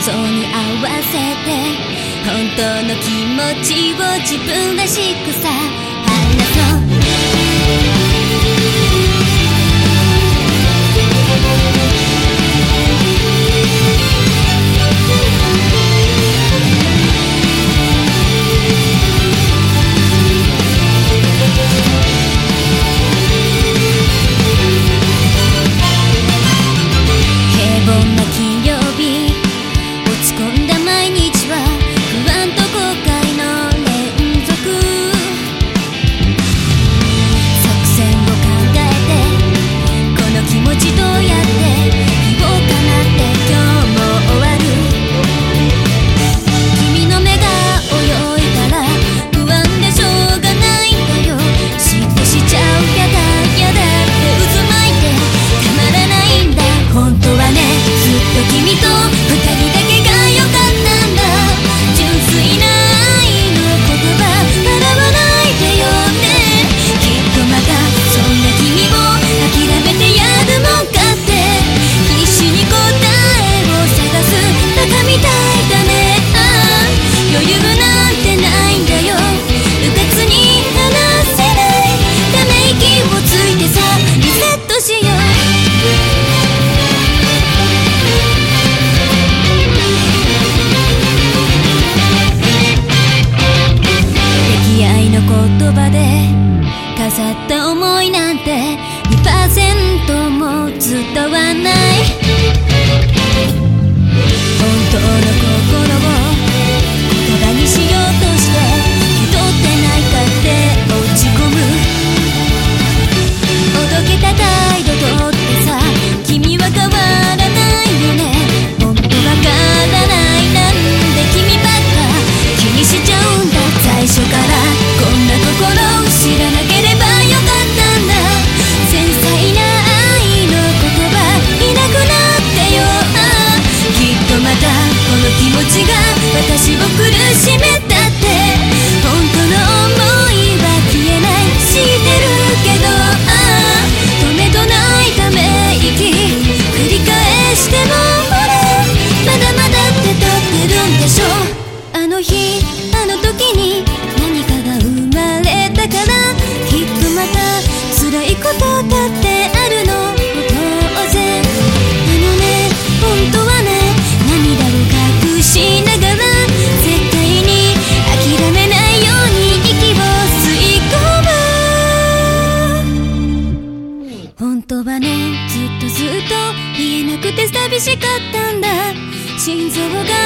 想に合わせて本当の気持ちを自分らしくさ話そう言葉で飾った思いなんて 2% も伝わない本当の心を言葉にしようとして気取ってないかって落ち込むおどけた態度とってさ君は変わらないよね本当わからないなんで君ばっか気にしちゃうんだ最初からこんなところ知らなければよかったんだ繊細な愛の言葉いなくなってよきっとまたこの気持ちが私を苦しめたって本当の想いは消えない知ってるけど止めとないため息繰り返してもほらまだまだって立ってるんでしょあの日あの時に何かが生まれたからきっとまた辛いことだってあるの当然ね本当はね涙を隠しながら絶対に諦めないように息を吸い込む本当はねずっと言えなくて寂しかったんだ心臓が